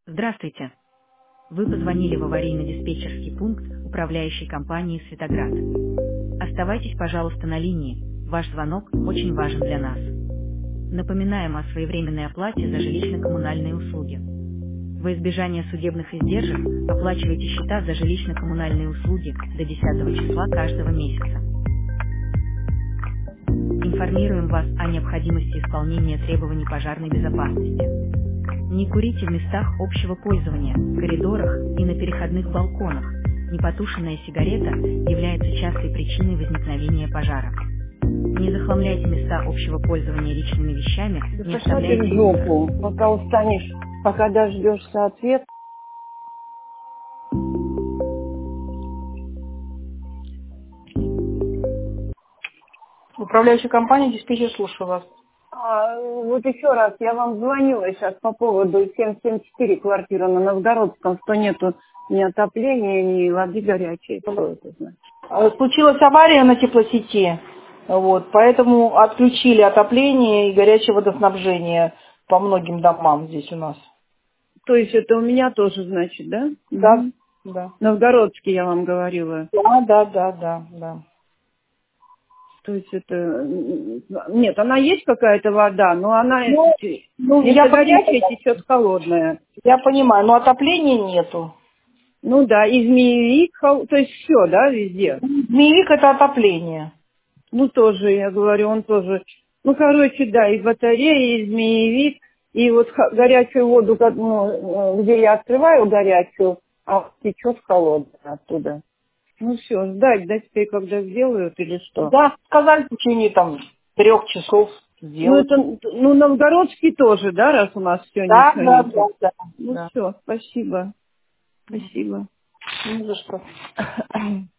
Здравствуйте. Вы позвонили в аварийно-диспетчерский пункт управляющей компании «Светоград». Оставайтесь, пожалуйста, на линии. Ваш звонок очень важен для нас. Напоминаем о своевременной оплате за жилищно-коммунальные услуги. Во избежание судебных издержек оплачивайте счета за жилищно-коммунальные услуги до 10 числа каждого месяца. Информируем вас о необходимости исполнения требований пожарной безопасности. Не курите в местах общего пользования, коридорах и на переходных балконах. Непотушенная сигарета является частой причиной возникновения пожара. Не захламляйте места общего пользования личными вещами, Да не пошла ты оставляйте в мусор. жопу, пока устанешь, пока дождешься ответ. Управляющая компания, диспетчер, слушаю вас. Вот еще раз, я вам звонила сейчас по поводу 774 квартиры на Новгородском, что нету ни отопления, ни воды горячей. Что это значит? Случилась авария на теплосети, вот, поэтому отключили отопление и горячее водоснабжение по многим домам здесь у нас. То есть это у меня тоже, значит, да? Да, Мгм. да. Новгородский, я вам говорила. Да. То есть это... Нет, она есть какая-то вода, но она Я вместо горячей течет холодная. понимаю, но отопления нету. Ну да, и змеевик, то есть все, да, везде. Змеевик это отопление. Ну тоже, я говорю, он тоже. Ну, короче, да, и батарея, и змеевик, и вот горячую воду, где я открываю горячую, а течет холодная оттуда. Ну все, ждать, да, теперь когда сделают или что? Да, сказали в течение 3 часов Ну сделать. это, новгородский тоже, да, раз у нас все Да, ничего да, нет. да, да. Ну Да. все, спасибо, спасибо. Не за что.